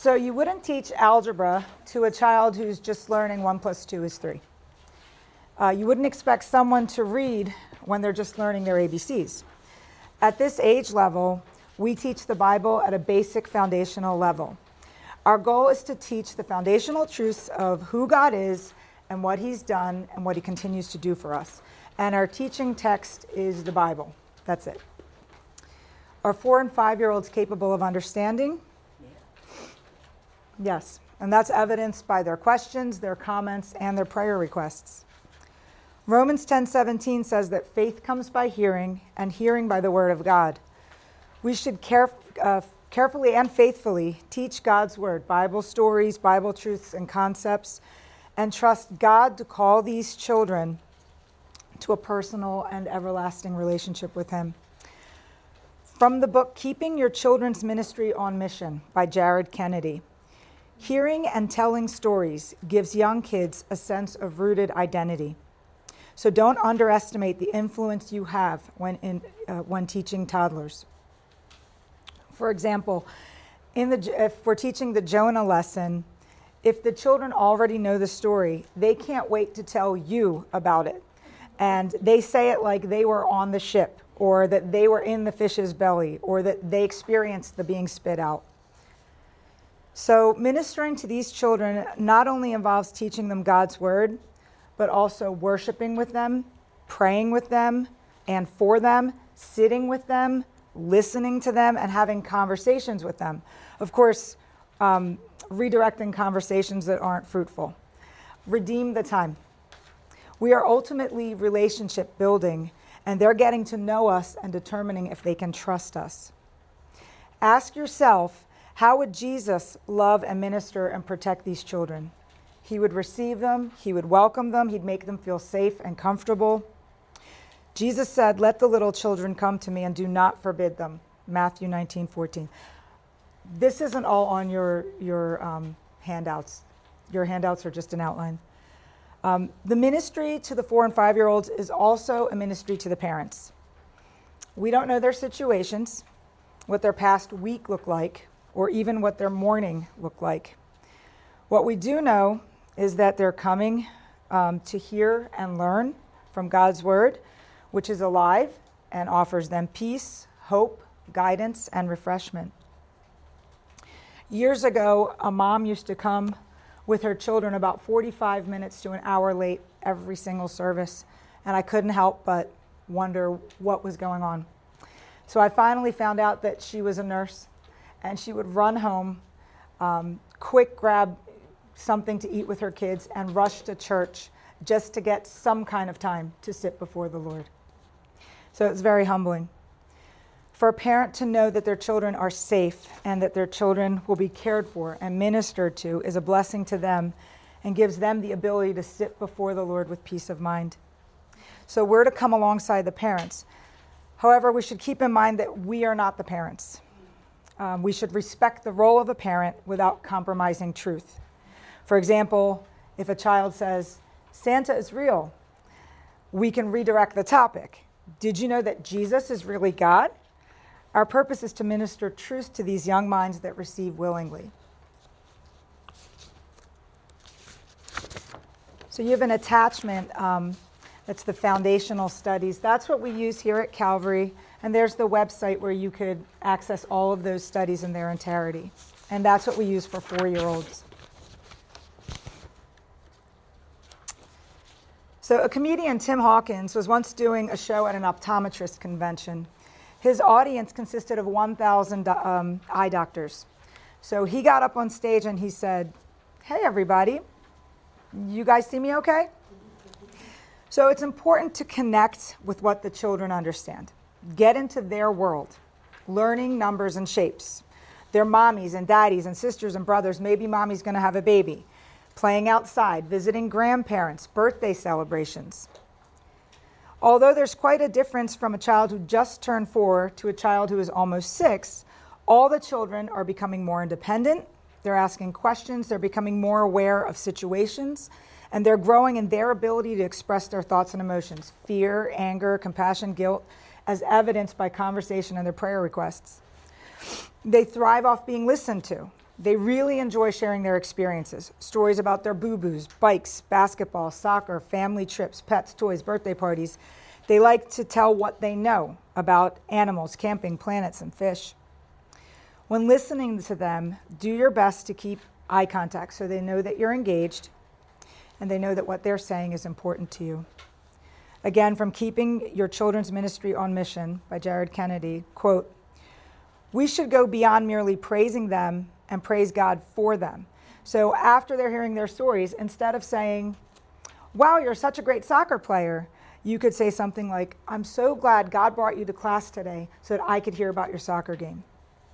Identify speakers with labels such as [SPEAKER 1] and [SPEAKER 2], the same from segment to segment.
[SPEAKER 1] So you wouldn't teach algebra to a child who's just learning 1 + 2 is 3. You wouldn't expect someone to read when they're just learning their ABCs. At this age level, we teach the Bible at a basic foundational level. Our goal is to teach the foundational truths of who God is and what he's done and what he continues to do for us. And our teaching text is the Bible. That's it. Are 4- and 5-year-olds capable of understanding? Yes. And that's evidenced by their questions, their comments, and their prayer requests. Romans 10:17 says that faith comes by hearing, and hearing by the word of God. We should carefully and faithfully teach God's word, Bible stories, Bible truths, and concepts, and trust God to call these children to a personal and everlasting relationship with him. From the book Keeping Your Children's Ministry on Mission by Jared Kennedy. Hearing and telling stories gives young kids a sense of rooted identity. So don't underestimate the influence you have when teaching toddlers. For example, if we're teaching the Jonah lesson, if the children already know the story, they can't wait to tell you about it. And they say it like they were on the ship, or that they were in the fish's belly, or that they experienced the being spit out. So ministering to these children not only involves teaching them God's word, but also worshiping with them, praying with them and for them, sitting with them, listening to them, and having conversations with them. Of course, redirecting conversations that aren't fruitful. Redeem the time. We are ultimately relationship building, and they're getting to know us and determining if they can trust us. Ask yourself, how would Jesus love and minister and protect these children? He would receive them, he would welcome them, he'd make them feel safe and comfortable. Jesus said, "Let the little children come to me and do not forbid them." Matthew 19:14. This isn't all on your handouts. Your handouts are just an outline. The ministry to the 4- and 5-year-olds is also a ministry to the parents. We don't know their situations, what their past week looked like, or even what their morning looked like. What we do know is that they're coming to hear and learn from God's word, which is alive and offers them peace, hope, guidance, and refreshment. Years ago, a mom used to come with her children about 45 minutes to an hour late every single service, and I couldn't help but wonder what was going on. So I finally found out that she was a nurse, and she would run home, quick grab something to eat with her kids, and rush to church just to get some kind of time to sit before the Lord. So it's very humbling. For a parent to know that their children are safe and that their children will be cared for and ministered to is a blessing to them and gives them the ability to sit before the Lord with peace of mind. So we're to come alongside the parents. However, we should keep in mind that we are not the parents. We should respect the role of a parent without compromising truth. For example, if a child says, "Santa is real," we can redirect the topic. "Did you know that Jesus is really God?" Our purpose is to minister truth to these young minds that receive willingly. So you have an attachment that's the foundational studies. That's what we use here at Calvary. And there's the website where you could access all of those studies in their entirety. And that's what we use for 4-year-olds. So a comedian, Tim Hawkins, was once doing a show at an optometrist convention. His audience consisted of 1,000 eye doctors. So he got up on stage and he said, "Hey, everybody, you guys see me okay?" So it's important to connect with what the children understand. Get into their world, learning numbers and shapes. Their mommies and daddies and sisters and brothers. Maybe mommy's going to have a baby. Playing outside, visiting grandparents, birthday celebrations. Although there's quite a difference from a child who just turned 4 to a child who is almost 6, all the children are becoming more independent. They're asking questions. They're becoming more aware of situations. And they're growing in their ability to express their thoughts and emotions, fear, anger, compassion, guilt, as evidenced by conversation and their prayer requests. They thrive off being listened to. They really enjoy sharing their experiences, stories about their boo-boos, bikes, basketball, soccer, family trips, pets, toys, birthday parties. They like to tell what they know about animals, camping, planets, and fish. When listening to them, do your best to keep eye contact so they know that you're engaged and they know that what they're saying is important to you. Again, from Keeping Your Children's Ministry on Mission by Jared Kennedy, quote, "We should go beyond merely praising them and praise God for them." So after they're hearing their stories, instead of saying, "Wow, you're such a great soccer player," you could say something like, "I'm so glad God brought you to class today so that I could hear about your soccer game."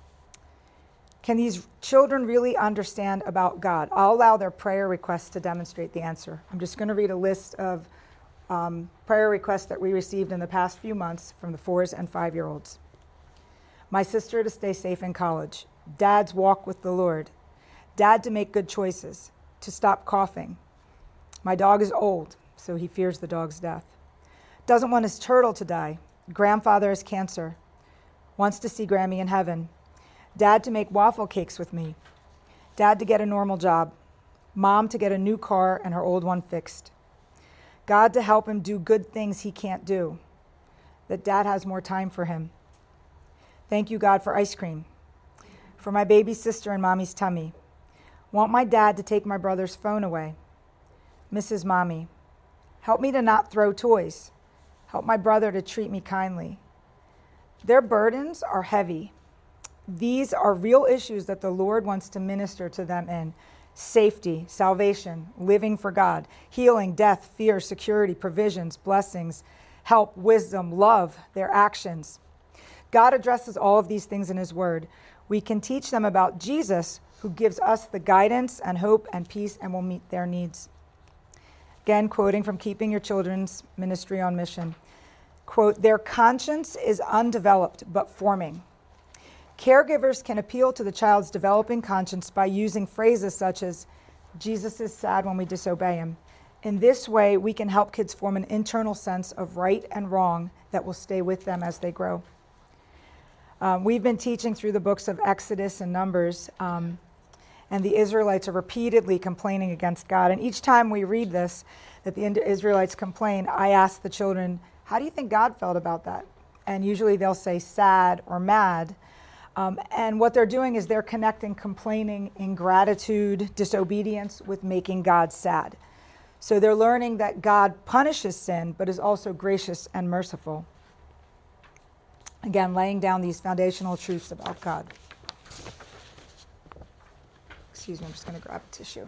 [SPEAKER 1] Can these children really understand about God? I'll allow their prayer requests to demonstrate the answer. I'm just going to read a list of prayer requests that we received in the past few months from the 4 and 5-year-olds. My sister to stay safe in college. Dad's walk with the Lord. Dad to make good choices. To stop coughing. My dog is old, so he fears the dog's death. Doesn't want his turtle to die. Grandfather has cancer. Wants to see Grammy in heaven. Dad to make waffle cakes with me. Dad to get a normal job. Mom to get a new car and her old one fixed. God to help him do good things he can't do. That Dad has more time for him. Thank you, God, for ice cream. For my baby sister in Mommy's tummy. Want my dad to take my brother's phone away. Mrs. Mommy. Help me to not throw toys. Help my brother to treat me kindly. Their burdens are heavy. These are real issues that the Lord wants to minister to them in. Safety, salvation, living for God, healing, death, fear, security, provisions, blessings, help, wisdom, love, their actions. God addresses all of these things in His Word. We can teach them about Jesus, who gives us the guidance and hope and peace and will meet their needs. Again, quoting from Keeping Your Children's Ministry on Mission. Quote, "Their conscience is undeveloped but forming. Caregivers can appeal to the child's developing conscience by using phrases such as, 'Jesus is sad when we disobey him.' In this way, we can help kids form an internal sense of right and wrong that will stay with them as they grow." We've been teaching through the books of Exodus and Numbers, and the Israelites are repeatedly complaining against God. And each time we read this, that the Israelites complain, I ask the children, how do you think God felt about that? And usually they'll say sad or mad. And what they're doing is they're connecting complaining, ingratitude, disobedience with making God sad. So they're learning that God punishes sin, but is also gracious and merciful. Again, laying down these foundational truths about God. Excuse me, I'm just going to grab a tissue.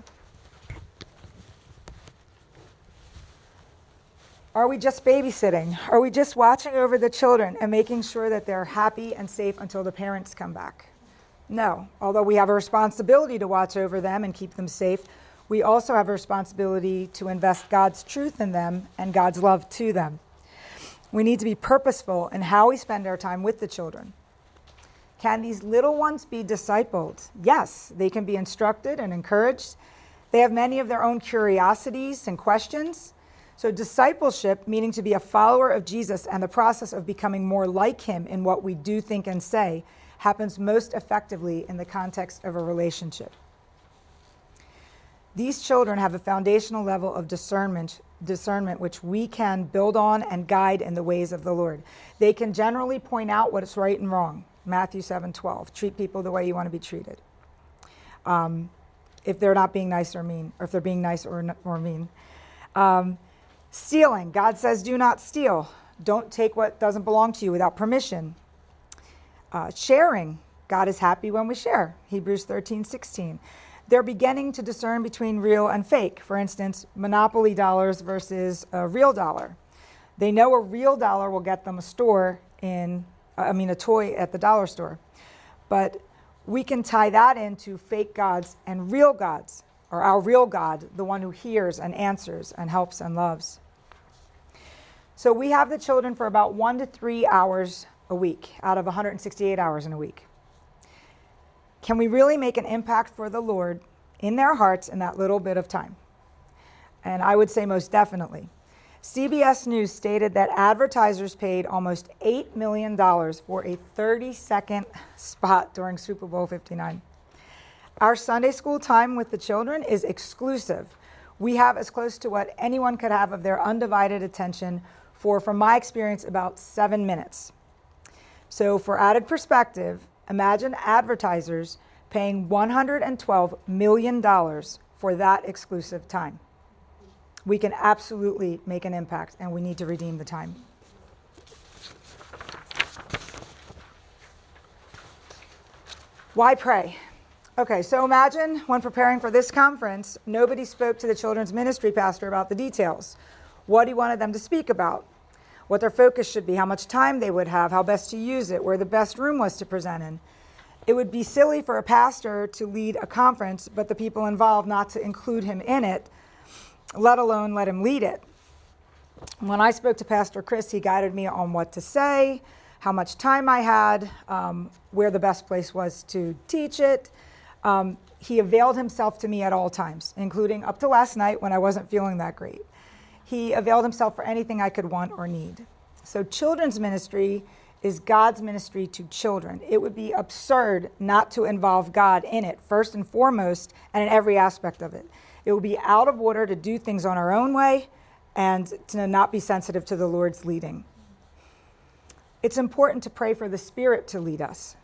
[SPEAKER 1] Are we just babysitting? Are we just watching over the children and making sure that they're happy and safe until the parents come back? No. Although we have a responsibility to watch over them and keep them safe, we also have a responsibility to invest God's truth in them and God's love to them. We need to be purposeful in how we spend our time with the children. Can these little ones be discipled? Yes, they can be instructed and encouraged. They have many of their own curiosities and questions. So discipleship, meaning to be a follower of Jesus and the process of becoming more like him in what we do, think, and say, happens most effectively in the context of a relationship. These children have a foundational level of discernment which we can build on and guide in the ways of the Lord. They can generally point out what is right and wrong. Matthew 7:12, treat people the way you want to be treated. If they're not being nice or mean, or if they're being nice or mean. Stealing, God says do not steal. Don't take what doesn't belong to you without permission. Sharing, God is happy when we share. Hebrews 13:16. They're beginning to discern between real and fake. For instance, Monopoly dollars versus a real dollar. They know a real dollar will get them a toy at the dollar store. But we can tie that into fake gods and real gods, or our real God, the one who hears and answers and helps and loves. So we have the children for about 1 to 3 hours a week out of 168 hours in a week. Can we really make an impact for the Lord in their hearts in that little bit of time? And I would say most definitely. CBS News stated that advertisers paid almost $8 million for a 30-second spot during Super Bowl 59. Our Sunday school time with the children is exclusive. We have as close to what anyone could have of their undivided attention for, from my experience, about 7 minutes. So for added perspective, imagine advertisers paying $112 million for that exclusive time. We can absolutely make an impact, and we need to redeem the time. Why pray? Okay, so imagine when preparing for this conference, nobody spoke to the children's ministry pastor about the details, what he wanted them to speak about, what their focus should be, how much time they would have, how best to use it, where the best room was to present in. It would be silly for a pastor to lead a conference, but the people involved not to include him in it, let alone let him lead it. When I spoke to Pastor Chris, he guided me on what to say, how much time I had, where the best place was to teach it. He availed himself to me at all times, including up to last night when I wasn't feeling that great. He availed himself for anything I could want or need. So children's ministry is God's ministry to children. It would be absurd not to involve God in it, first and foremost, and in every aspect of it. It would be out of order to do things on our own way and to not be sensitive to the Lord's leading. It's important to pray for the Spirit to lead us.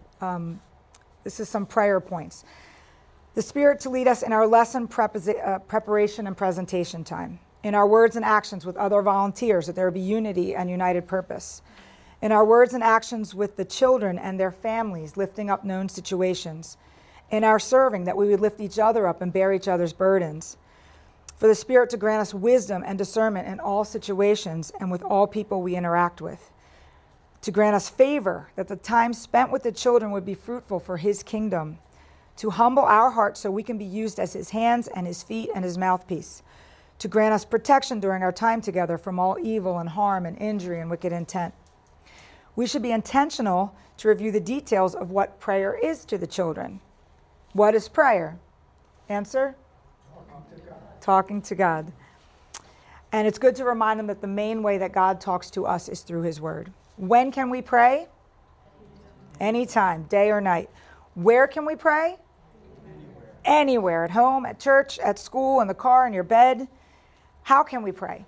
[SPEAKER 1] This is some prayer points. The Spirit to lead us in our lesson preparation and presentation time, in our words and actions with other volunteers, that there would be unity and united purpose, in our words and actions with the children and their families, lifting up known situations, in our serving, that we would lift each other up and bear each other's burdens, for the Spirit to grant us wisdom and discernment in all situations and with all people we interact with, to grant us favor, that the time spent with the children would be fruitful for His kingdom, to humble our hearts so we can be used as His hands and His feet and His mouthpiece, to grant us protection during our time together from all evil and harm and injury and wicked intent. We should be intentional to review the details of what prayer is to the children. What is prayer? Answer? Talking to God. And it's good to remind them that the main way that God talks to us is through His Word. When can we pray? Anytime, day or night. Where can we pray? Anywhere. At home, at church, at school, in the car, in your bed. How can we pray?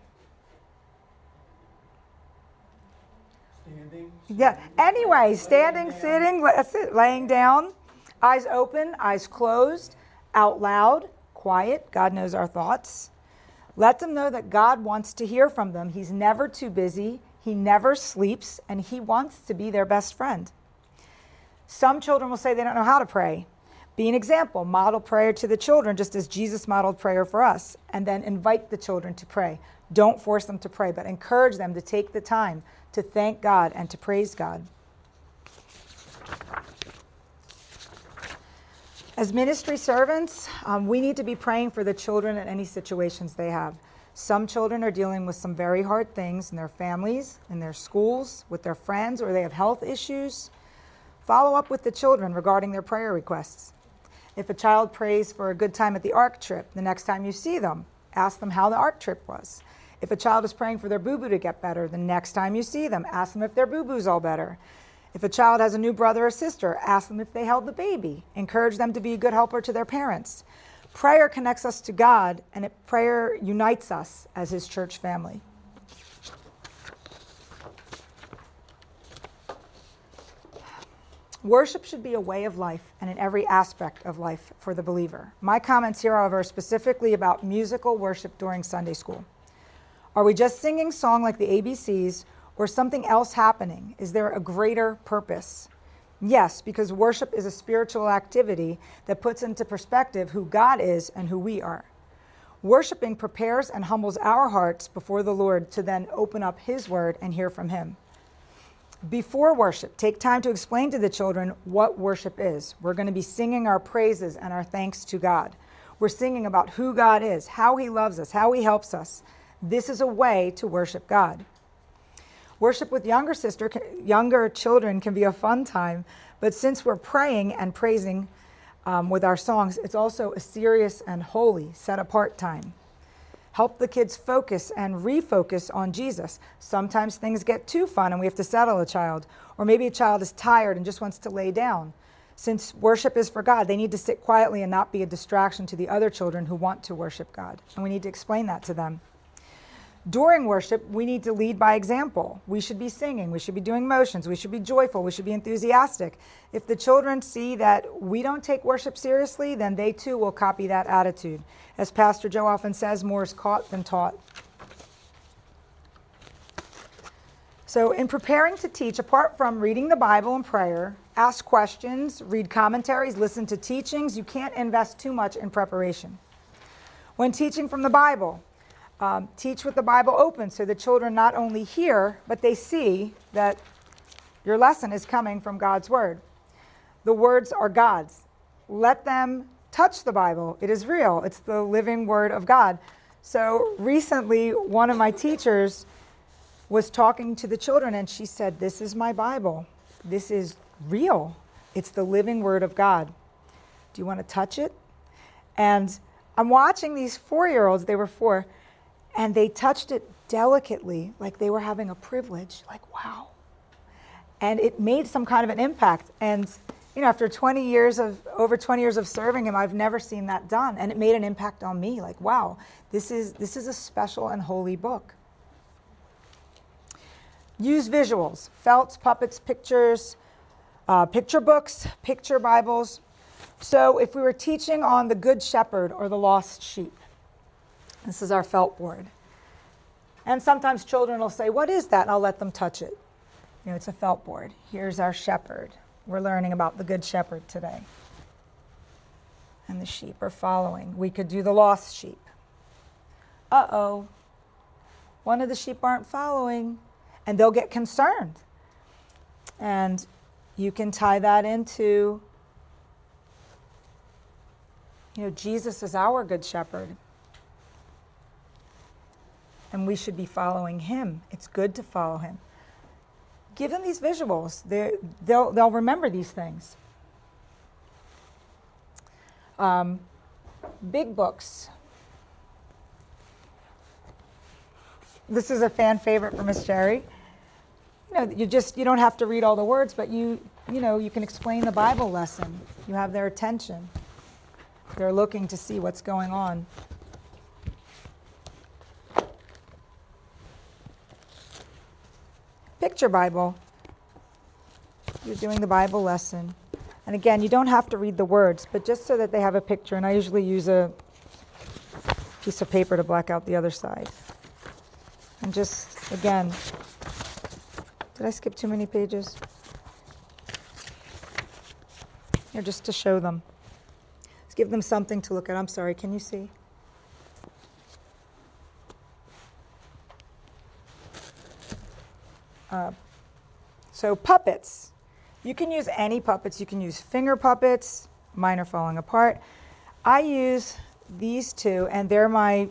[SPEAKER 2] Standing.
[SPEAKER 1] Yeah. Anyway, standing, sitting, laying down, eyes open, eyes closed, out loud, quiet. God knows our thoughts. Let them know that God wants to hear from them. He's never too busy. He never sleeps, and He wants to be their best friend. Some children will say they don't know how to pray. Be an example. Model prayer to the children just as Jesus modeled prayer for us, and then invite the children to pray. Don't force them to pray, but encourage them to take the time to thank God and to praise God. As ministry servants, we need to be praying for the children in any situations they have. Some children are dealing with some very hard things in their families, in their schools, with their friends, or they have health issues. Follow up with the children regarding their prayer requests. If a child prays for a good time at the ARC trip, the next time you see them, ask them how the ARC trip was. If a child is praying for their boo-boo to get better, the next time you see them, ask them if their boo-boo's all better. If a child has a new brother or sister, ask them if they held the baby. Encourage them to be a good helper to their parents. Prayer connects us to God, and prayer unites us as His church family. Worship should be a way of life and in every aspect of life for the believer. My comments here, however, are specifically about musical worship during Sunday school. Are we just singing song like the ABCs, or something else happening? Is there a greater purpose? Yes, because worship is a spiritual activity that puts into perspective who God is and who we are. Worshiping prepares and humbles our hearts before the Lord to then open up His Word and hear from Him. Before worship, take time to explain to the children what worship is. We're going to be singing our praises and our thanks to God. We're singing about who God is, how He loves us, how He helps us. This is a way to worship God. Worship with younger children can be a fun time, but since we're praying and praising with our songs, it's also a serious and holy, set-apart time. Help the kids focus and refocus on Jesus. Sometimes things get too fun and we have to settle a child, or maybe a child is tired and just wants to lay down. Since worship is for God, they need to sit quietly and not be a distraction to the other children who want to worship God. And we need to explain that to them. During worship, we need to lead by example. We should be singing. We should be doing motions. We should be joyful. We should be enthusiastic. If the children see that we don't take worship seriously, then they too will copy that attitude. As Pastor Joe often says, more is caught than taught. So in preparing to teach, apart from reading the Bible and prayer, ask questions, read commentaries, listen to teachings, you can't invest too much in preparation. When teaching from the Bible, teach with the Bible open so the children not only hear, but they see that your lesson is coming from God's Word. The words are God's. Let them touch the Bible. It is real. It's the living Word of God. So recently, one of my teachers was talking to the children, and she said, "This is my Bible. This is real. It's the living Word of God. Do you want to touch it?" And I'm watching these 4-year-olds, they were 4, and they touched it delicately, like they were having a privilege, like, wow. And it made some kind of an impact. And, after over 20 years of serving him, I've never seen that done. And it made an impact on me, like, wow, this is a special and holy book. Use visuals, felts, puppets, pictures, picture books, picture Bibles. So if we were teaching on the Good Shepherd or the lost sheep, this is our felt board. And sometimes children will say, "What is that?" And I'll let them touch it. It's a felt board. Here's our shepherd. We're learning about the Good Shepherd today. And the sheep are following. We could do the lost sheep. Uh-oh, one of the sheep aren't following. And they'll get concerned. And you can tie that into, Jesus is our good shepherd. And we should be following him. It's good to follow him. Give them these visuals. They'll remember these things. Big books. This is a fan favorite for Miss Sherry. You don't have to read all the words, but you can explain the Bible lesson. You have their attention. They're looking to see what's going on. Picture Bible. You're doing the Bible lesson. And again, you don't have to read the words, but just so that they have a picture. And I usually use a piece of paper to black out the other side. And just, again, did I skip too many pages? Here, just to show them. Let's give them something to look at. I'm sorry, can you see? So puppets. You can use any puppets. You can use finger puppets. Mine are falling apart. I use these two, and they're my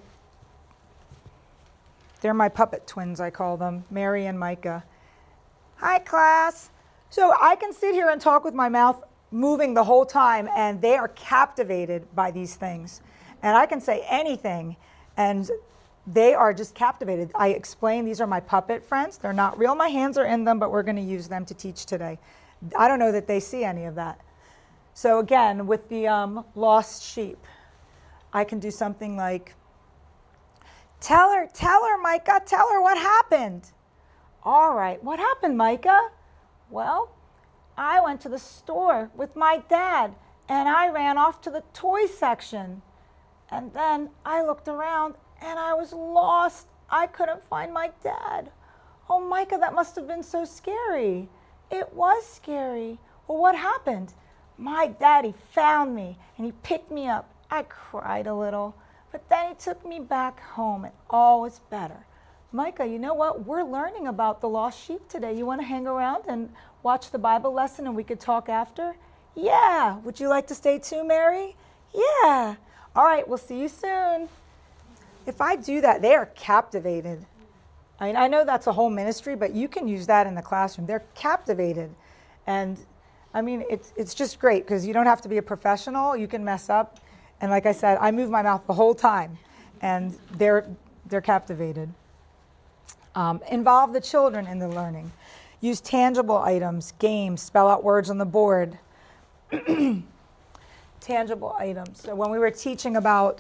[SPEAKER 1] puppet twins, I call them, Mary and Micah. Hi, class. So I can sit here and talk with my mouth moving the whole time, and they are captivated by these things. And I can say anything, and they are just captivated. I explain these are my puppet friends. They're not real. My hands are in them, but we're going to use them to teach today. I don't know that they see any of that. So again, with the lost sheep, I can do something like, Tell her, Micah, tell her what happened. All right, what happened, Micah? Well, I went to the store with my dad, and I ran off to the toy section. And then I looked around, and I was lost. I couldn't find my dad. Oh, Micah, that must have been so scary. It was scary. Well, what happened? My daddy found me, and he picked me up. I cried a little. But then he took me back home, and all was better. Micah, you know what? We're learning about the lost sheep today. You want to hang around and watch the Bible lesson, and we could talk after? Yeah. Would you like to stay too, Mary? Yeah. All right, we'll see you soon. If I do that, they are captivated. I mean, I know that's a whole ministry, but you can use that in the classroom. They're captivated. And, I mean, it's just great because you don't have to be a professional. You can mess up. And like I said, I move my mouth the whole time, and they're captivated. Involve the children in the learning. Use tangible items, games, spell out words on the board. Tangible items. So when we were teaching about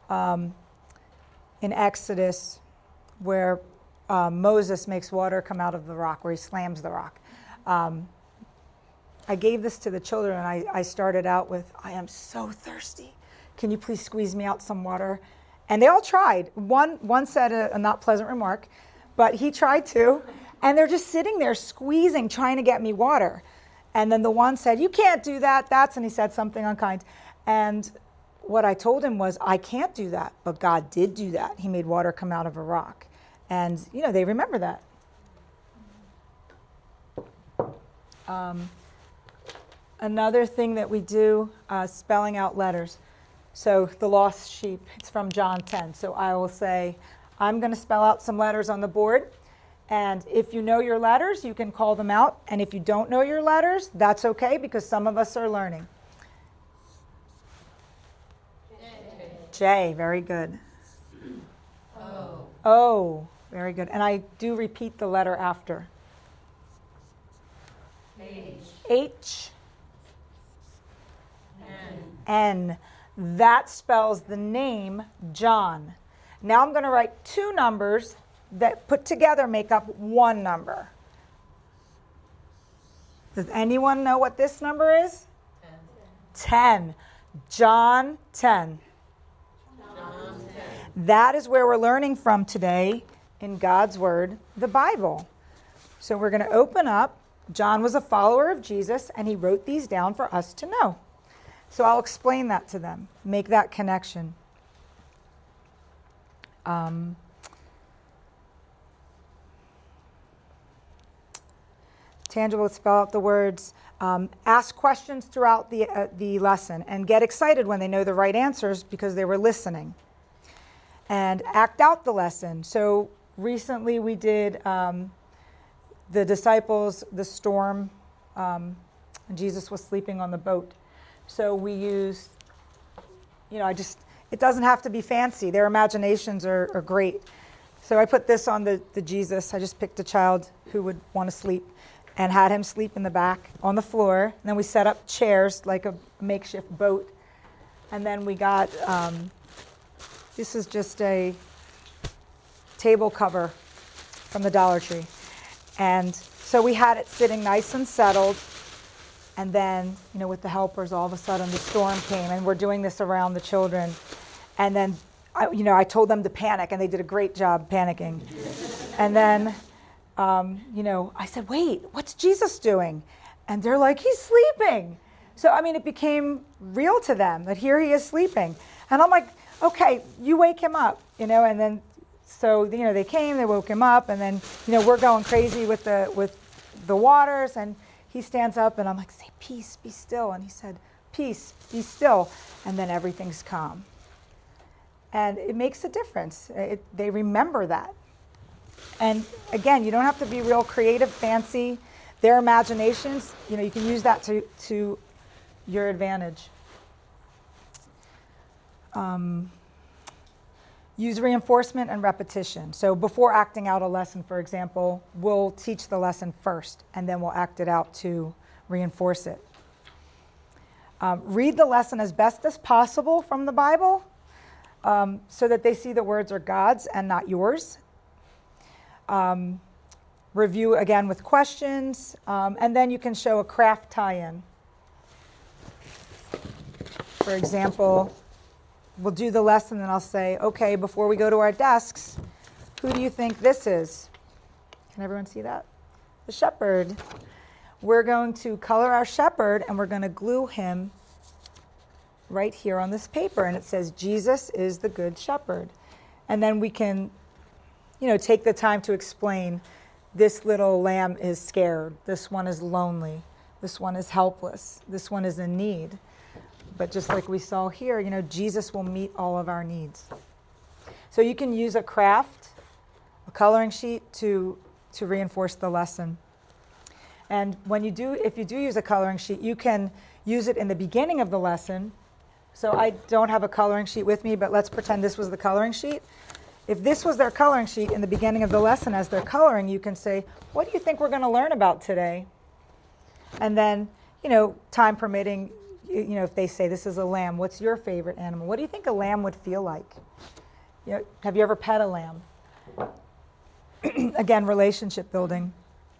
[SPEAKER 1] in Exodus where Moses makes water come out of the rock, where he slams the rock, I gave this to the children, and I started out with, I am so thirsty. Can you please squeeze me out some water? And they all tried. One said a not pleasant remark, but he tried to. And they're just sitting there squeezing, trying to get me water. And then the one said, you can't do that. And he said something unkind. And what I told him was, I can't do that, but God did do that. He made water come out of a rock. And, they remember that. Another thing that we do, spelling out letters. So the lost sheep, it's from John 10. So I will say, I'm going to spell out some letters on the board. And if you know your letters, you can call them out. And if you don't know your letters, that's okay, because some of us are learning. J, very good. O, very good. And I do repeat the letter after. H. N. That spells the name John. Now I'm going to write two numbers that put together make up one number. Does anyone know what this number is? 10. John 10. That is where we're learning from today in God's Word, the Bible. So we're going to open up. John was a follower of Jesus, and he wrote these down for us to know. So I'll explain that to them, make that connection. Tangible, spell out the words. Ask questions throughout the lesson and get excited when they know the right answers because they were listening. And act out the lesson. So recently we did the disciples, the storm, and Jesus was sleeping on the boat. So we used, it doesn't have to be fancy. Their imaginations are great. So I put this on the Jesus. I just picked a child who would want to sleep and had him sleep in the back on the floor. And then we set up chairs like a makeshift boat. And then we got, this is just a table cover from the Dollar Tree. And so we had it sitting nice and settled. And then, with the helpers, all of a sudden the storm came, and we're doing this around the children. And then, I told them to panic, and they did a great job panicking. And then, I said, wait, what's Jesus doing? And they're like, he's sleeping. So, it became real to them that here he is sleeping. And I'm like, okay, you wake him up, and then, so, they came, they woke him up, and then, we're going crazy with the waters, and he stands up, and I'm like, say, peace, be still. And he said, peace, be still. And then everything's calm. And it makes a difference. They remember that. And again, you don't have to be real creative, fancy. Their imaginations, you can use that to your advantage. Use reinforcement and repetition. So before acting out a lesson, for example, we'll teach the lesson first, and then we'll act it out to reinforce it. Read the lesson as best as possible from the Bible so that they see the words are God's and not yours. Review again with questions, and then you can show a craft tie-in. For example, we'll do the lesson and I'll say, okay, before we go to our desks, who do you think this is? Can everyone see that? The shepherd. We're going to color our shepherd and we're going to glue him right here on this paper. And it says, Jesus is the good shepherd. And then we can, take the time to explain this little lamb is scared. This one is lonely. This one is helpless. This one is in need. But just like we saw here, Jesus will meet all of our needs. So you can use a craft, a coloring sheet to reinforce the lesson. And if you do use a coloring sheet, you can use it in the beginning of the lesson. So I don't have a coloring sheet with me, but let's pretend this was the coloring sheet. If this was their coloring sheet in the beginning of the lesson as they're coloring, you can say, what do you think we're going to learn about today? And then, time permitting, if they say this is a lamb, what's your favorite animal? What do you think a lamb would feel like? Have you ever pet a lamb? Again, relationship building.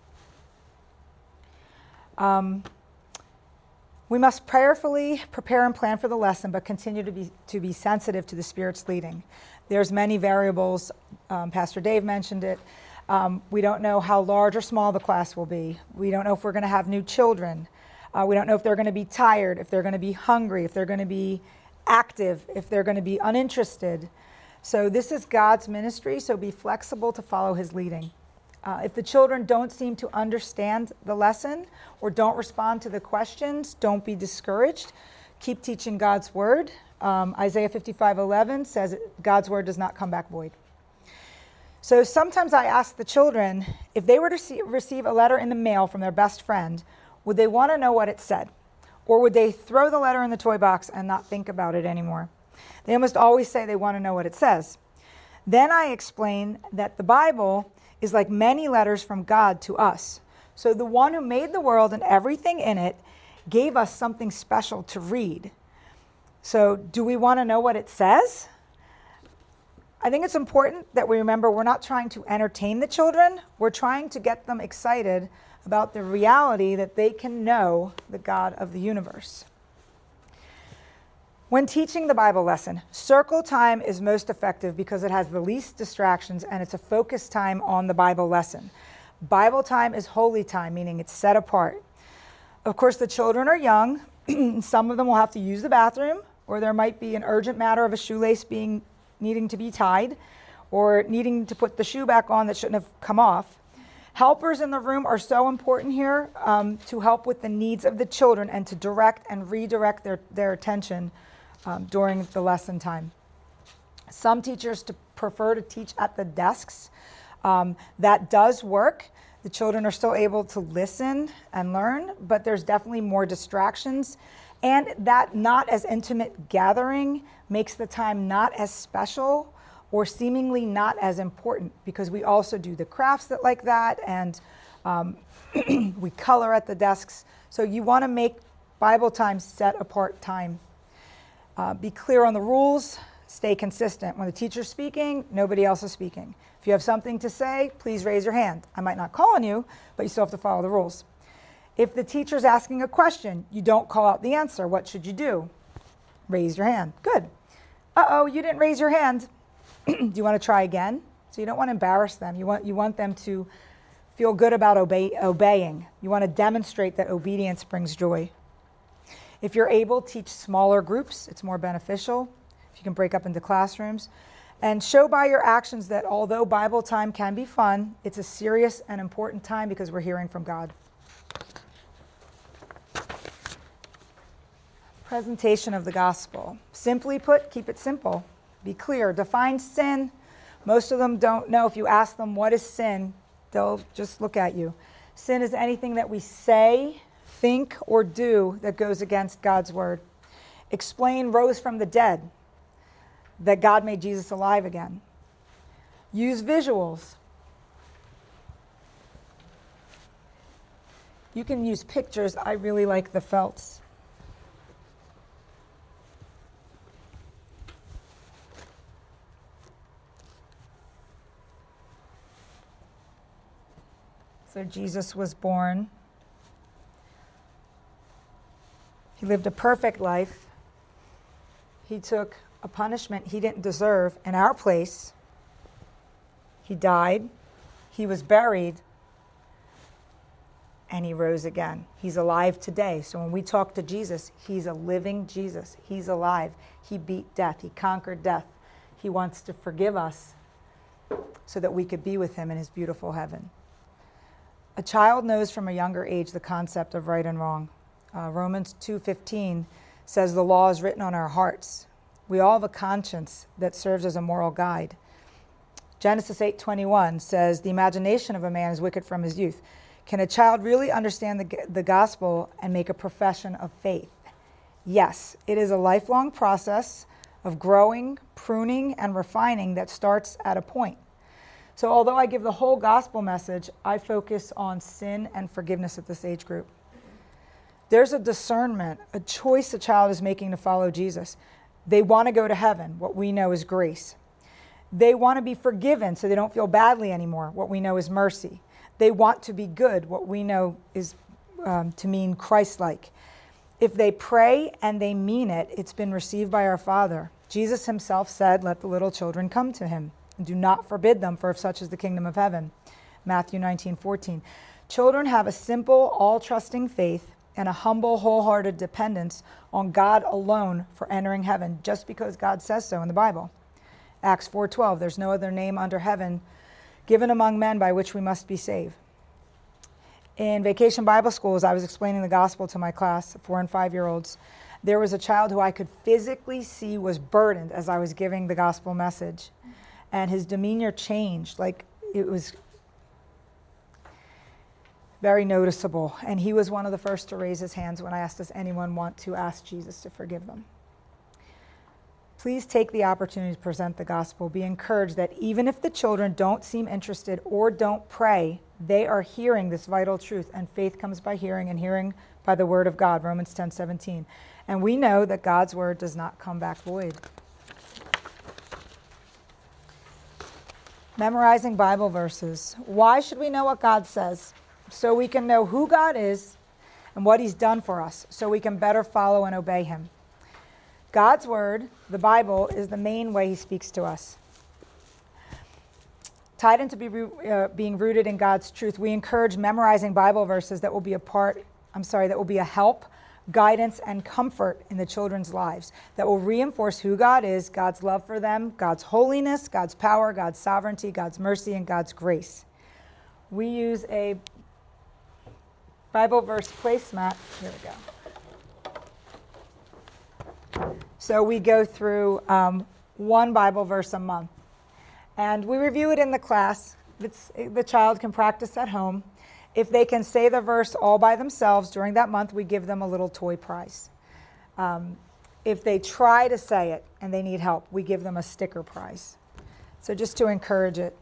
[SPEAKER 1] We must prayerfully prepare and plan for the lesson, but continue to be sensitive to the Spirit's leading. There's many variables. Pastor Dave mentioned it. We don't know how large or small the class will be. We don't know if we're going to have new children. We don't know if they're going to be tired, if they're going to be hungry, if they're going to be active, if they're going to be uninterested. So this is God's ministry, so be flexible to follow his leading. If the children don't seem to understand the lesson or don't respond to the questions, don't be discouraged. Keep teaching God's word. Isaiah 55:11 says God's word does not come back void. So sometimes I ask the children, if they were to receive a letter in the mail from their best friend, would they want to know what it said? Or would they throw the letter in the toy box and not think about it anymore? They almost always say they want to know what it says. Then I explain that the Bible is like many letters from God to us. So the one who made the world and everything in it gave us something special to read. So do we want to know what it says? I think it's important that we remember we're not trying to entertain the children. We're trying to get them excited about the reality that they can know the God of the universe. When teaching the Bible lesson, circle time is most effective because it has the least distractions and it's a focused time on the Bible lesson. Bible time is holy time, meaning it's set apart. Of course, the children are young. Some of them will have to use the bathroom, or there might be an urgent matter of a shoelace needing to be tied, or needing to put the shoe back on that shouldn't have come off. Helpers in the room are so important here to help with the needs of the children and to direct and redirect their attention during the lesson time. Some teachers prefer to teach at the desks. That does work. The children are still able to listen and learn, but there's definitely more distractions. And that not as intimate gathering makes the time not as special or seemingly not as important, because we also do the crafts like that, and we color at the desks. So you want to make Bible time set apart time. Be clear on the rules. Stay consistent. When the teacher's speaking, nobody else is speaking. If you have something to say, please raise your hand. I might not call on you, but you still have to follow the rules. If the teacher's asking a question, you don't call out the answer. What should you do? Raise your hand. Good. Uh-oh, you didn't raise your hand. Do you want to try again? So you don't want to embarrass them. You want them to feel good about obeying. You want to demonstrate that obedience brings joy. If you're able, teach smaller groups. It's more beneficial if you can break up into classrooms. And show by your actions that although Bible time can be fun, it's a serious and important time because we're hearing from God. Presentation of the gospel. Simply put, keep it simple. Be clear. Define sin. Most of them don't know. If you ask them what is sin, they'll just look at you. Sin is anything that we say, think, or do that goes against God's word. Explain rose from the dead, that God made Jesus alive again. Use visuals. You can use pictures. I really like the felts. So Jesus was born. He lived a perfect life. He took a punishment he didn't deserve in our place. He died. He was buried. And he rose again. He's alive today. So when we talk to Jesus, he's a living Jesus. He's alive. He beat death. He conquered death. He wants to forgive us so that we could be with him in his beautiful heaven. A child knows from a younger age the concept of right and wrong. Romans 2:15 says the law is written on our hearts. We all have a conscience that serves as a moral guide. Genesis 8:21 says the imagination of a man is wicked from his youth. Can a child really understand the gospel and make a profession of faith? Yes, it is a lifelong process of growing, pruning, and refining that starts at a point. So although I give the whole gospel message, I focus on sin and forgiveness at this age group. There's a discernment, a choice a child is making to follow Jesus. They want to go to heaven, what we know is grace. They want to be forgiven so they don't feel badly anymore, what we know is mercy. They want to be good, what we know is to mean Christ-like. If they pray and they mean it, it's been received by our Father. Jesus himself said, "Let the little children come to him, and do not forbid them, for of such is the kingdom of heaven." Matthew 19:14. Children have a simple, all-trusting faith and a humble, wholehearted dependence on God alone for entering heaven, just because God says so in the Bible. Acts 4:12, "There's no other name under heaven given among men by which we must be saved." In Vacation Bible School, as I was explaining the gospel to my class, 4 and 5-year-olds, there was a child who I could physically see was burdened as I was giving the gospel message. And his demeanor changed, like it was very noticeable. And he was one of the first to raise his hands when I asked, does anyone want to ask Jesus to forgive them? Please take the opportunity to present the gospel. Be encouraged that even if the children don't seem interested or don't pray, they are hearing this vital truth, and faith comes by hearing, and hearing by the word of God, Romans 10:17. And we know that God's word does not come back void. Memorizing Bible verses. Why should we know what God says? So we can know who God is and what he's done for us, so we can better follow and obey him. God's word, the Bible, is the main way he speaks to us. Tied into being rooted in God's truth, we encourage memorizing Bible verses that will be a help, guidance, and comfort in the children's lives, that will reinforce who God is, God's love for them, God's holiness, God's power, God's sovereignty, God's mercy, and God's grace. We use a Bible verse placemat. Here we go. So we go through one Bible verse a month. And we review it in the class. The child can practice at home. If they can say the verse all by themselves during that month, we give them a little toy prize. If they try to say it and they need help, we give them a sticker prize. So just to encourage it.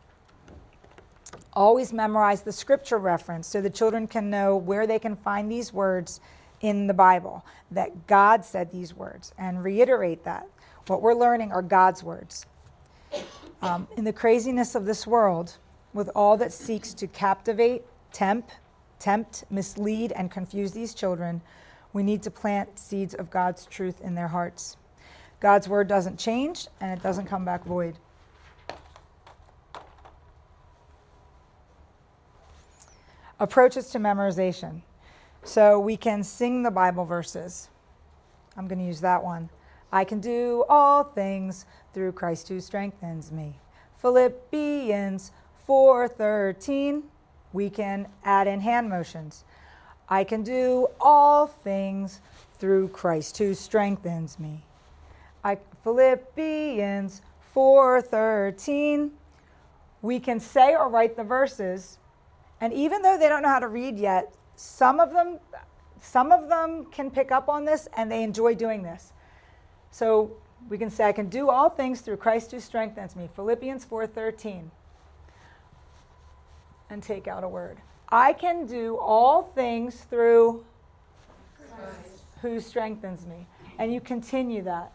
[SPEAKER 1] Always memorize the scripture reference so the children can know where they can find these words in the Bible, that God said these words, and reiterate that. What we're learning are God's words. In the craziness of this world, with all that seeks to captivate, tempt, mislead, and confuse these children, we need to plant seeds of God's truth in their hearts. God's word doesn't change, and it doesn't come back void. Approaches to memorization. So we can sing the Bible verses. I'm going to use that one. I can do all things through Christ who strengthens me. Philippians 4:13. We can add in hand motions. I can do all things through Christ who strengthens me. Philippians 4:13. We can say or write the verses, and even though they don't know how to read yet, some of them can pick up on this, and they enjoy doing this. So we can say, I can do all things through Christ who strengthens me. Philippians 4:13. And take out a word. I can do all things through Christ who strengthens me. And you continue that.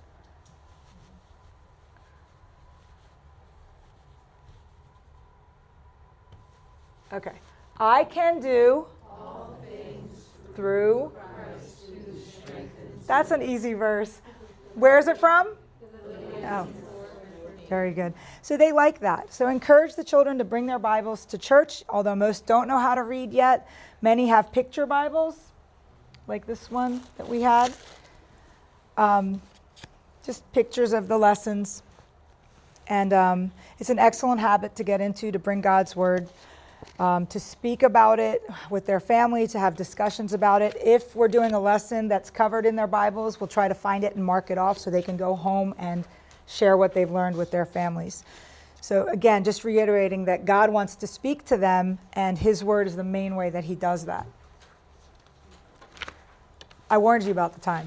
[SPEAKER 1] Okay. I can do all things through Christ who strengthens me. That's an easy verse. Where is it from? Oh, very good. So they like that. So encourage the children to bring their Bibles to church, although most don't know how to read yet. Many have picture Bibles, like this one that we had. Just pictures of the lessons. And it's an excellent habit to get into, to bring God's Word, to speak about it with their family, to have discussions about it. If we're doing a lesson that's covered in their Bibles, we'll try to find it and mark it off so they can go home and share what they've learned with their families. So again, just reiterating that God wants to speak to them, and His Word is the main way that He does that. I warned you about the time.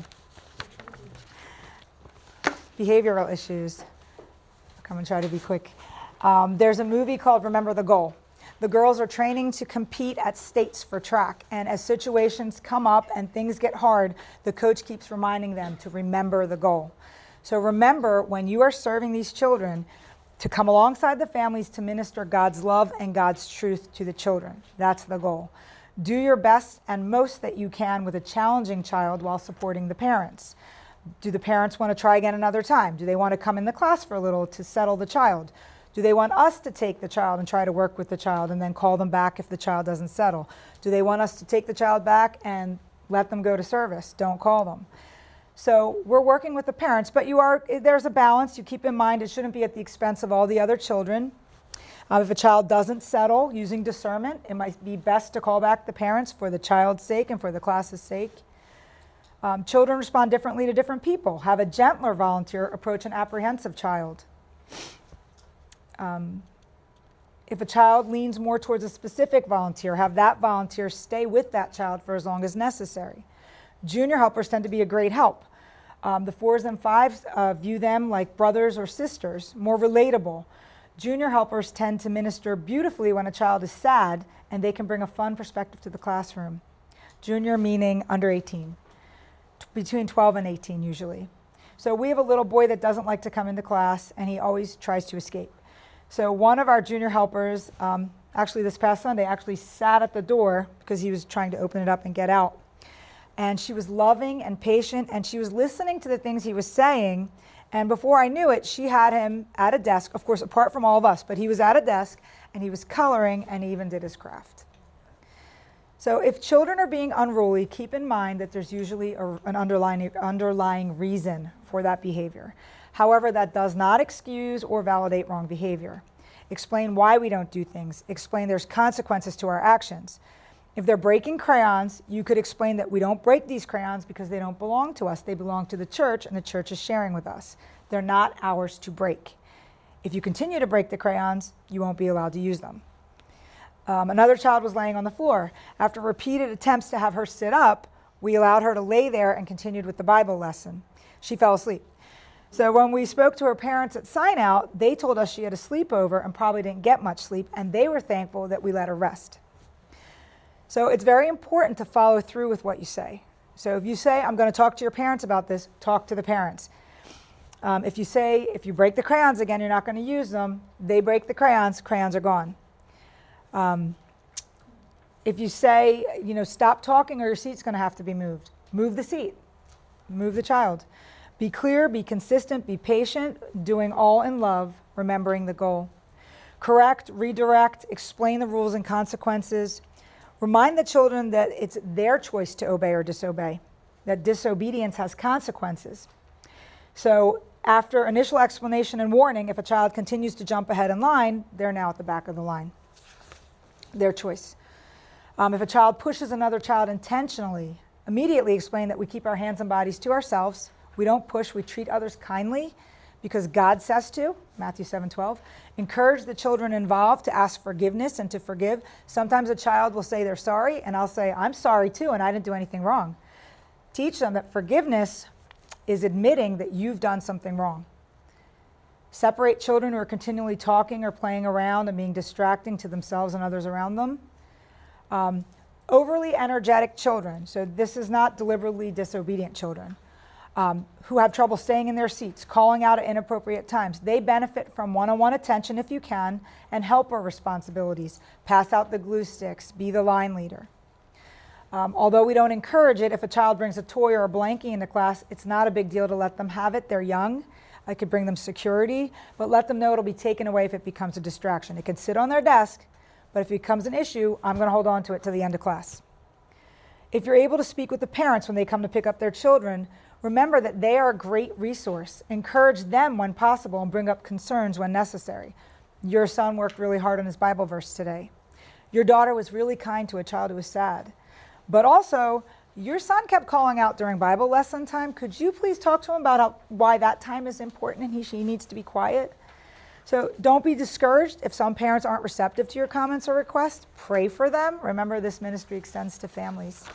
[SPEAKER 1] Behavioral issues. I'll come and try to be quick. There's a movie called Remember the Goal. The girls are training to compete at states for track. And as situations come up and things get hard, the coach keeps reminding them to remember the goal. So remember, when you are serving these children, to come alongside the families to minister God's love and God's truth to the children. That's the goal. Do your best and most that you can with a challenging child while supporting the parents. Do the parents want to try again another time? Do they want to come in the class for a little to settle the child? Do they want us to take the child and try to work with the child and then call them back if the child doesn't settle? Do they want us to take the child back and let them go to service? Don't call them. So we're working with the parents, but there's a balance. You keep in mind it shouldn't be at the expense of all the other children. If a child doesn't settle, using discernment, it might be best to call back the parents for the child's sake and for the class's sake. Children respond differently to different people. Have a gentler volunteer approach an apprehensive child. If a child leans more towards a specific volunteer, have that volunteer stay with that child for as long as necessary. Junior helpers tend to be a great help. The 4s and 5s view them like brothers or sisters, more relatable. Junior helpers tend to minister beautifully when a child is sad, and they can bring a fun perspective to the classroom. Junior meaning under 18, between 12 and 18 usually. So we have a little boy that doesn't like to come into class, and he always tries to escape. So one of our junior helpers, actually this past Sunday, actually sat at the door because he was trying to open it up and get out. And she was loving and patient, and she was listening to the things he was saying. And before I knew it, she had him at a desk, of course, apart from all of us, but he was at a desk, and he was coloring, and he even did his craft. So if children are being unruly, keep in mind that there's usually an underlying reason for that behavior. However, that does not excuse or validate wrong behavior. Explain why we don't do things. Explain there's consequences to our actions. If they're breaking crayons, you could explain that we don't break these crayons because they don't belong to us. They belong to the church, and the church is sharing with us. They're not ours to break. If you continue to break the crayons, you won't be allowed to use them. Another child was laying on the floor. After repeated attempts to have her sit up, we allowed her to lay there and continued with the Bible lesson. She fell asleep. So when we spoke to her parents at sign out, they told us she had a sleepover and probably didn't get much sleep, and they were thankful that we let her rest. So it's very important to follow through with what you say. So if you say, I'm going to talk to your parents about this, talk to the parents. If you say, if you break the crayons again, you're not going to use them, they break the crayons are gone. If you say, stop talking or your seat's going to have to be moved, move the seat, move the child. Be clear, be consistent, be patient, doing all in love, remembering the goal. Correct, redirect, explain the rules and consequences. Remind the children that it's their choice to obey or disobey, that disobedience has consequences. So after initial explanation and warning, if a child continues to jump ahead in line, they're now at the back of the line. Their choice. If a child pushes another child intentionally, immediately explain that we keep our hands and bodies to ourselves. We don't push, we treat others kindly because God says to, Matthew 7:12. Encourage the children involved to ask forgiveness and to forgive. Sometimes a child will say they're sorry, and I'll say, I'm sorry too, and I didn't do anything wrong. Teach them that forgiveness is admitting that you've done something wrong. Separate children who are continually talking or playing around and being distracting to themselves and others around them. Overly energetic children, so this is not deliberately disobedient children, who have trouble staying in their seats, calling out at inappropriate times. They benefit from one-on-one attention if you can, and helper responsibilities. Pass out the glue sticks, be the line leader. Although we don't encourage it, if a child brings a toy or a blankie into class, it's not a big deal to let them have it. They're young. I could bring them security, but let them know it'll be taken away if it becomes a distraction. It can sit on their desk, but if it becomes an issue, I'm going to hold on to it to the end of class. If you're able to speak with the parents when they come to pick up their children, remember that they are a great resource. Encourage them when possible and bring up concerns when necessary. Your son worked really hard on his Bible verse today. Your daughter was really kind to a child who was sad. But also, your son kept calling out during Bible lesson time. Could you please talk to him about why that time is important and she needs to be quiet? So don't be discouraged if some parents aren't receptive to your comments or requests. Pray for them. Remember, this ministry extends to families.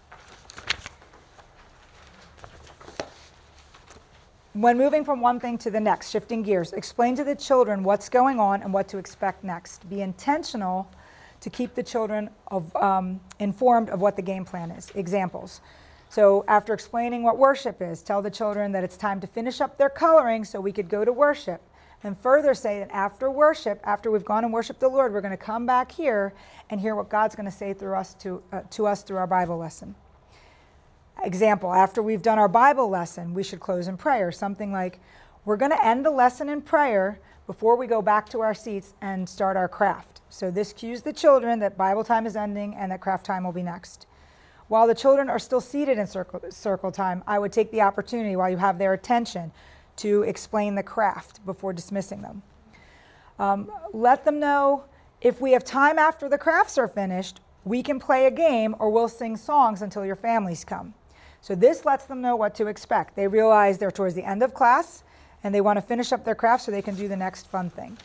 [SPEAKER 1] When moving from one thing to the next, shifting gears, explain to the children what's going on and what to expect next. Be intentional to keep the children informed of what the game plan is. Examples. So after explaining what worship is, tell the children that it's time to finish up their coloring so we could go to worship. And further say that after worship, after we've gone and worshiped the Lord, we're going to come back here and hear what God's going to say through us to us through our Bible lesson. Example, after we've done our Bible lesson, we should close in prayer. Something like, we're going to end the lesson in prayer before we go back to our seats and start our craft. So this cues the children that Bible time is ending and that craft time will be next. While the children are still seated in circle time, I would take the opportunity while you have their attention to explain the craft before dismissing them. Let them know if we have time after the crafts are finished, we can play a game or we'll sing songs until your families come. So this lets them know what to expect. They realize they're towards the end of class and they want to finish up their craft so they can do the next fun thing.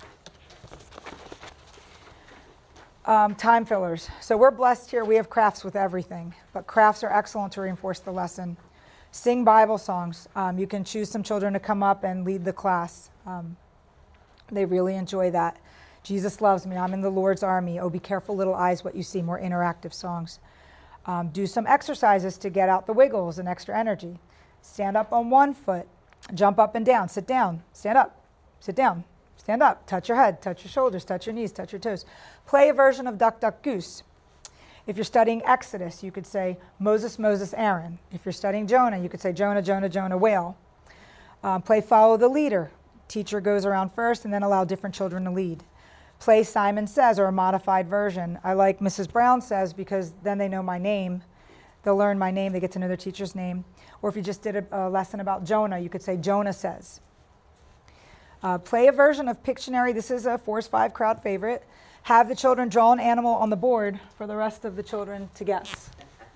[SPEAKER 1] Time fillers. So we're blessed here. We have crafts with everything, but crafts are excellent to reinforce the lesson. Sing Bible songs. You can choose some children to come up and lead the class. They really enjoy that. Jesus loves me. I'm in the Lord's army. Oh, be careful, little eyes, what you see. More interactive songs. Do some exercises to get out the wiggles and extra energy. Stand up on one foot. Jump up and down. Sit down. Stand up. Sit down. Stand up. Touch your head. Touch your shoulders. Touch your knees. Touch your toes. Play a version of Duck, Duck, Goose. If you're studying Exodus, you could say Moses, Moses, Aaron. If you're studying Jonah, you could say Jonah, Jonah, Jonah, whale. Play Follow the Leader. Teacher goes around first and then allow different children to lead. Play Simon Says, or a modified version. I like Mrs. Brown Says because then they know my name. They'll learn my name. They get to know their teacher's name. Or if you just did a lesson about Jonah, you could say Jonah Says. Play a version of Pictionary. This is a Force 5 crowd favorite. Have the children draw an animal on the board for the rest of the children to guess.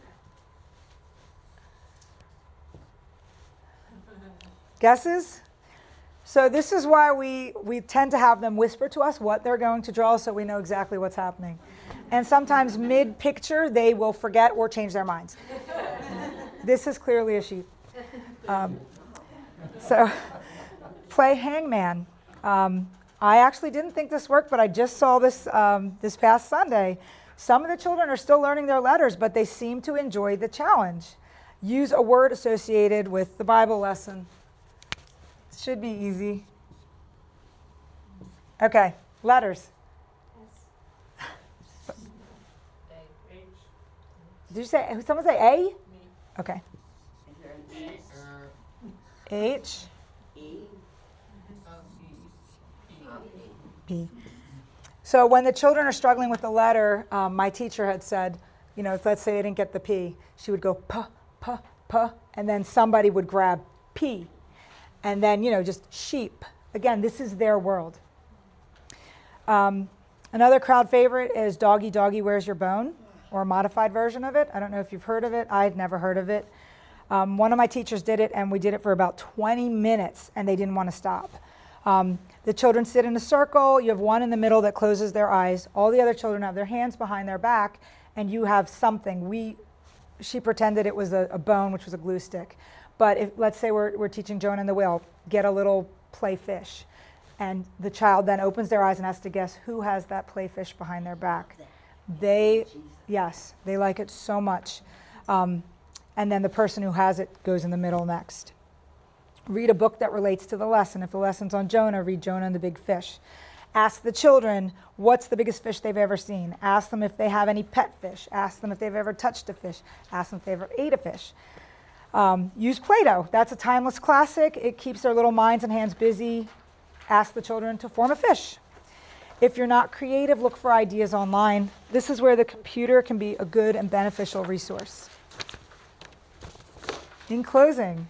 [SPEAKER 1] Guesses? So this is why we tend to have them whisper to us what they're going to draw so we know exactly what's happening. And sometimes mid-picture, they will forget or change their minds. This is clearly a sheep. So play Hangman. I actually didn't think this worked, but I just saw this this past Sunday. Some of the children are still learning their letters, but they seem to enjoy the challenge. Use a word associated with the Bible lesson. It should be easy. Okay, letters. Did you say, someone say A? Me. Okay. H. P. So when the children are struggling with the letter, my teacher had said, you know, if let's say they didn't get the P, she would go P, P, P, and then somebody would grab P. And then, you know, just sheep. Again, this is their world. Another crowd favorite is Doggy, Doggy, Where's Your Bone? Or a modified version of it. I don't know if you've heard of it. I had never heard of it. One of my teachers did it, and we did it for about 20 minutes, and they didn't want to stop. The children sit in a circle. You have one in the middle that closes their eyes. All the other children have their hands behind their back, and you have something. She pretended it was a bone, which was a glue stick. But if, let's say we're teaching Jonah and the whale, get a little play fish. And the child then opens their eyes and has to guess who has that play fish behind their back. Yes, they like it so much. And then the person who has it goes in the middle next. Read a book that relates to the lesson. If the lesson's on Jonah, read Jonah and the Big Fish. Ask the children what's the biggest fish they've ever seen. Ask them if they have any pet fish. Ask them if they've ever touched a fish. Ask them if they've ever ate a fish. Use Play-Doh. That's a timeless classic. It keeps their little minds and hands busy. Ask the children to form a fish. If you're not creative, look for ideas online. This is where the computer can be a good and beneficial resource. In closing,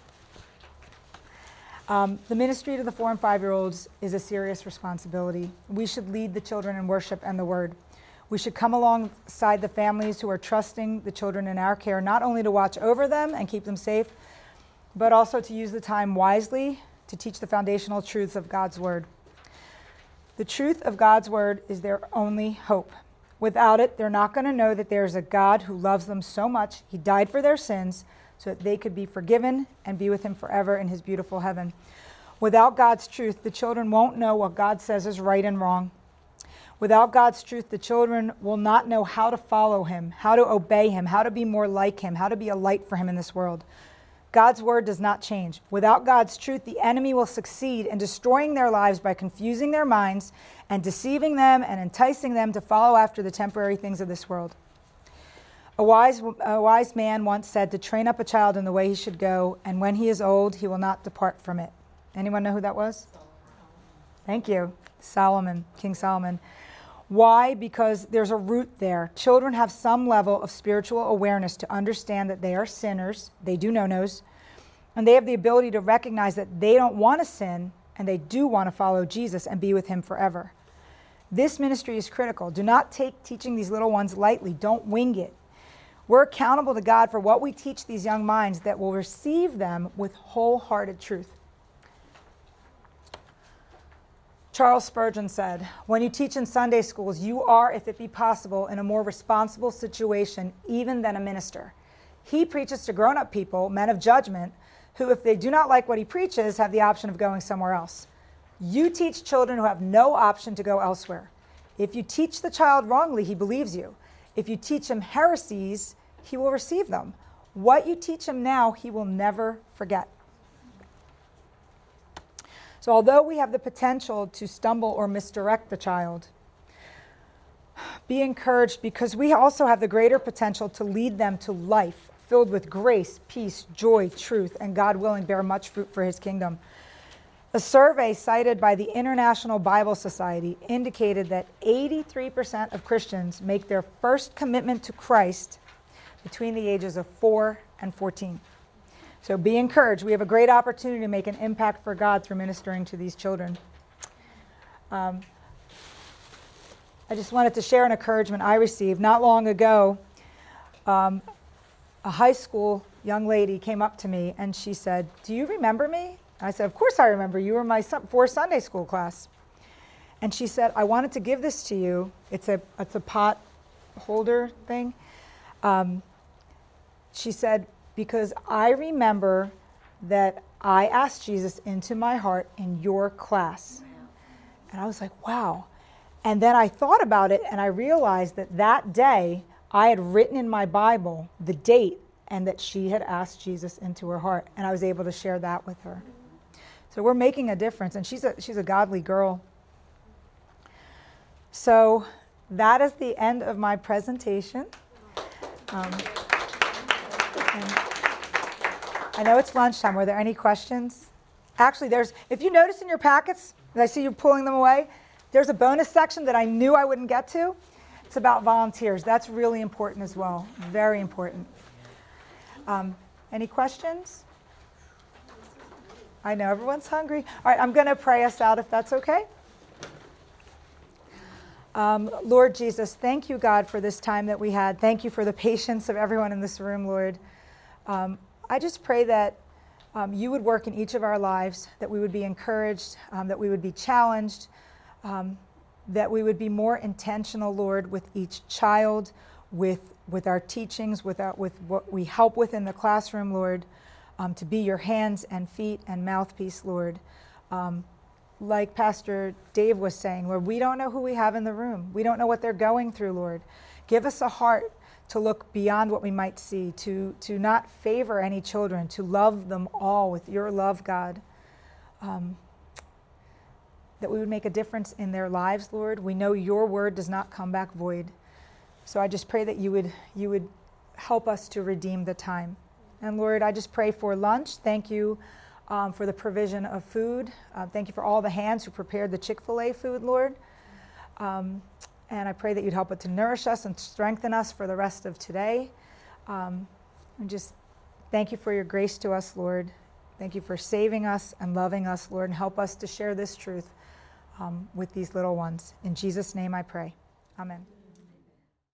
[SPEAKER 1] the ministry to the 4 and 5-year-olds is a serious responsibility. We should lead the children in worship and the word. We should come alongside the families who are trusting the children in our care, not only to watch over them and keep them safe, but also to use the time wisely to teach the foundational truths of God's word. The truth of God's word is their only hope. Without it, they're not going to know that there's a God who loves them so much. He died for their sins so that they could be forgiven and be with him forever in his beautiful heaven. Without God's truth, the children won't know what God says is right and wrong. Without God's truth, the children will not know how to follow him, how to obey him, how to be more like him, how to be a light for him in this world. God's word does not change. Without God's truth, the enemy will succeed in destroying their lives by confusing their minds and deceiving them and enticing them to follow after the temporary things of this world. A wise man once said to train up a child in the way he should go, and when he is old, he will not depart from it. Anyone know who that was? Thank you. Solomon, King Solomon. Why? Because there's a root there. Children have some level of spiritual awareness to understand that they are sinners. They do no-nos. And they have the ability to recognize that they don't want to sin, and they do want to follow Jesus and be with him forever. This ministry is critical. Do not take teaching these little ones lightly. Don't wing it. We're accountable to God for what we teach these young minds that will receive them with wholehearted truth. Charles Spurgeon said, "When you teach in Sunday schools, you are, if it be possible, in a more responsible situation even than a minister. He preaches to grown-up people, men of judgment, who, if they do not like what he preaches, have the option of going somewhere else. You teach children who have no option to go elsewhere. If you teach the child wrongly, he believes you. If you teach him heresies, he will receive them. What you teach him now, he will never forget." So although we have the potential to stumble or misdirect the child, be encouraged, because we also have the greater potential to lead them to life filled with grace, peace, joy, truth, and, God willing, bear much fruit for his kingdom. A survey cited by the International Bible Society indicated that 83% of Christians make their first commitment to Christ between the ages of 4 and 14. So be encouraged. We have a great opportunity to make an impact for God through ministering to these children. I just wanted to share an encouragement I received. Not long ago, a high school young lady came up to me and she said, "Do you remember me?" I said, "Of course I remember. You were my for Sunday school class." And she said, "I wanted to give this to you." It's a pot holder thing. She said, "Because I remember that I asked Jesus into my heart in your class." And I was like, wow. And then I thought about it and I realized that that day I had written in my Bible the date and that she had asked Jesus into her heart. And I was able to share that with her. So we're making a difference, and she's a godly girl. So that is the end of my presentation. And I know it's lunchtime. Were there any questions? Actually, if you notice in your packets, I see you pulling them away, there's a bonus section that I knew I wouldn't get to. It's about volunteers. That's really important as well. Very important. Any questions? I know everyone's hungry. All right, I'm going to pray us out if that's okay. Lord Jesus, thank you, God, for this time that we had. Thank you for the patience of everyone in this room, Lord. I just pray that you would work in each of our lives, that we would be encouraged, that we would be challenged, that we would be more intentional, Lord, with each child, with our teachings, with what we help with in the classroom, Lord, to be your hands and feet and mouthpiece, Lord. Like Pastor Dave was saying, Lord, we don't know who we have in the room. We don't know what they're going through, Lord. Give us a heart to look beyond what we might see, to not favor any children, to love them all with your love, God. That we would make a difference in their lives, Lord. We know your word does not come back void. So I just pray that you would help us to redeem the time. And Lord, I just pray for lunch. Thank you for the provision of food. Thank you for all the hands who prepared the Chick-fil-A food, Lord. And I pray that you'd help it to nourish us and strengthen us for the rest of today. And just thank you for your grace to us, Lord. Thank you for saving us and loving us, Lord, and help us to share this truth with these little ones. In Jesus' name I pray. Amen.